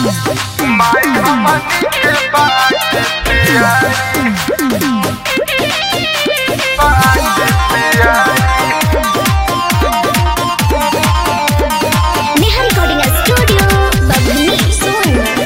माई हमनी के बात प्यारी बात प्यारी। नेहा रिकॉर्डिंग स्टूडियो बबनी सोन।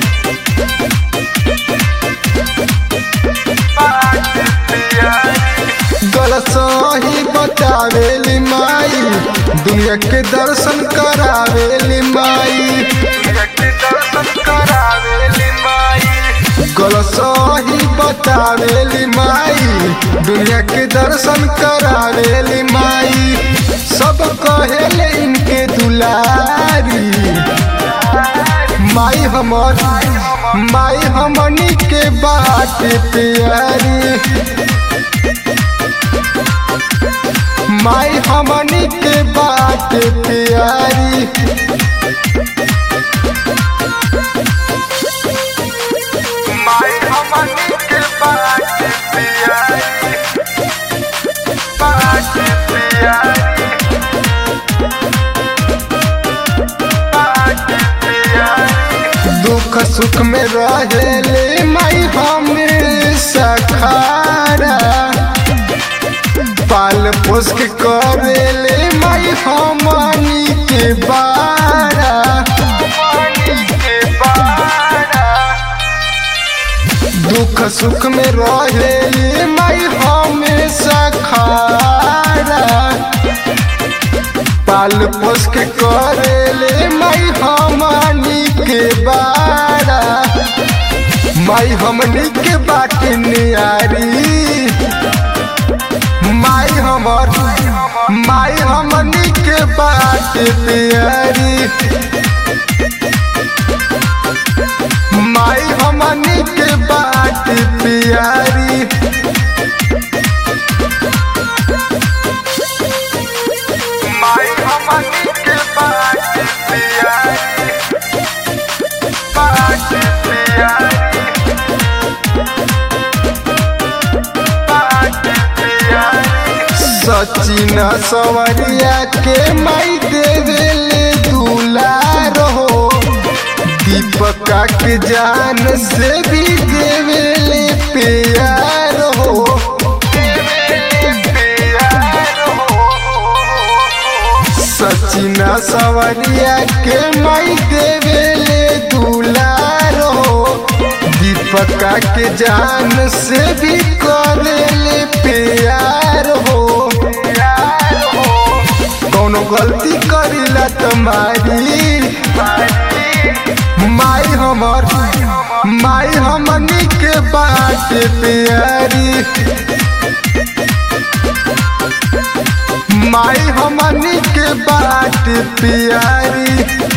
गलत सही बतावेली माई, दुनिया के दर्शन करावेली माई। दर्शन करावेली माई, गलत सही बतावेली माई, दुनिया के दर्शन करावेली माई। सब कहेले इनके दुलारी, माई हमनी के बात प्यारी। माई हमनी के बात प्यारी। माई हमनी के बात प्यारी बात प्यारी बात प्यारी। दुख सुख में रहेले माई हमेशा खारा, पाल पोस के करेले माई हमनी के बारा। दुख सुख में रहेले माई हमेशा खारा, पाल पोस के करेले माई हमनी के बारा। माई हमनी के बात नियारी, माई हमनी के बात प्यारी। माई हमनी के बात प्यारी। माई हमनी के बात प्यारी बात प्यारी बात प्यारी। सचिन सवरिया के माई देवेले दुलार हो, दीपका के जान से भी देवेले प्यार हो। सचिन सवरिया के माई देवेले दुलार हो, दीपका के जान से भी करेले प्यार हो। कौनो गलती करिला तुम्हारी, माई हमनी के बात प्यारी। माई हमनी के बात प्यारी।